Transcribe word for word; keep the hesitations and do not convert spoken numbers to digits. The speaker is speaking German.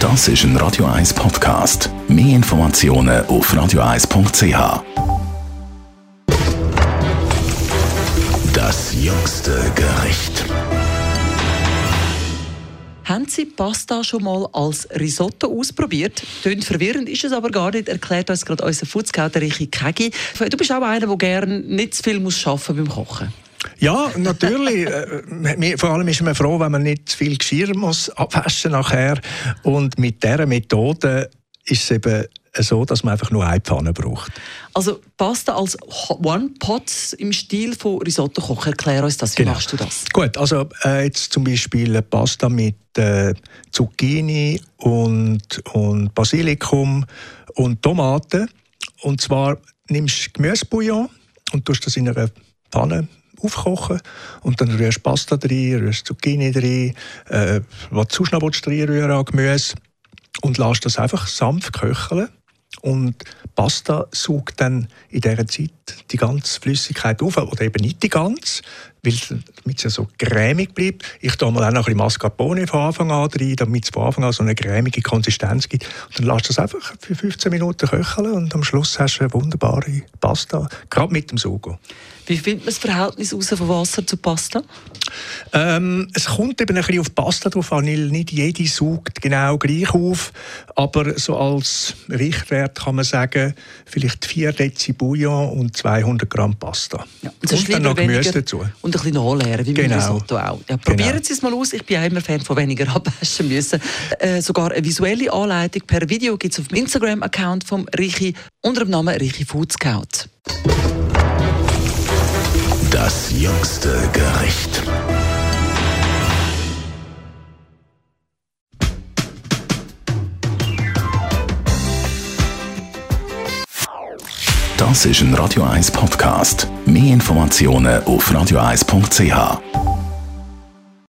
Das ist ein Radio eins Podcast. Mehr Informationen auf radio eins punkt c h. Das jüngste Gericht. Haben Sie Pasta schon mal als Risotto ausprobiert? Tönt verwirrend, ist es aber gar nicht, erklärt uns gerade unser Foodscout Richi Kegi. Du bist auch einer, der gerne nicht zu viel muss arbeiten beim Kochen. Ja, natürlich. Vor allem ist man froh, wenn man nicht zu viel Geschirr muss abwaschen nachher. Und mit dieser Methode ist es eben so, dass man einfach nur eine Pfanne braucht. Also Pasta als One-Pot im Stil von Risotto kochen. Erklär uns das. Wie Genau. machst du das? Gut, also äh, jetzt zum Beispiel Pasta mit äh, Zucchini und, und Basilikum und Tomaten. Und zwar nimmst du Gemüsebouillon und tust das in einer Pfanne aufkochen und dann rührst du Pasta rein, rührst Zucchini rein, äh, was du sonst noch reinrühren an Gemüse und lässt das einfach sanft köcheln. Und Pasta saugt dann in dieser Zeit die ganze Flüssigkeit auf, oder eben nicht die ganze, weil damit es ja so cremig bleibt. Ich tue mal auch noch ein bisschen Mascarpone von Anfang an rein, damit es von Anfang an so eine cremige Konsistenz gibt. Und dann lässt du das einfach für fünfzehn Minuten köcheln und am Schluss hast du eine wunderbare Pasta, gerade mit dem Sugo. Wie findet man das Verhältnis raus von Wasser zu Pasta? Ähm, es kommt eben ein bisschen auf Pasta drauf an, weil nicht jede saugt genau gleich auf. Aber so als Richtwert kann man sagen, vielleicht vier Dezi Bouillon und zweihundert Gramm Pasta. Ja, und, und dann noch Gemüse dazu. Und ein bisschen nachleeren, wie genau. beim Risotto auch. Ja, probieren genau. Sie es mal aus. Ich bin auch immer Fan von weniger abwaschen müssen. Äh, sogar eine visuelle Anleitung per Video gibt es auf dem Instagram-Account von Richi unter dem Namen Richi Foodscout. Das jüngste Gericht. Das ist ein Radio eins Podcast. Mehr Informationen auf radio eins punkt c h.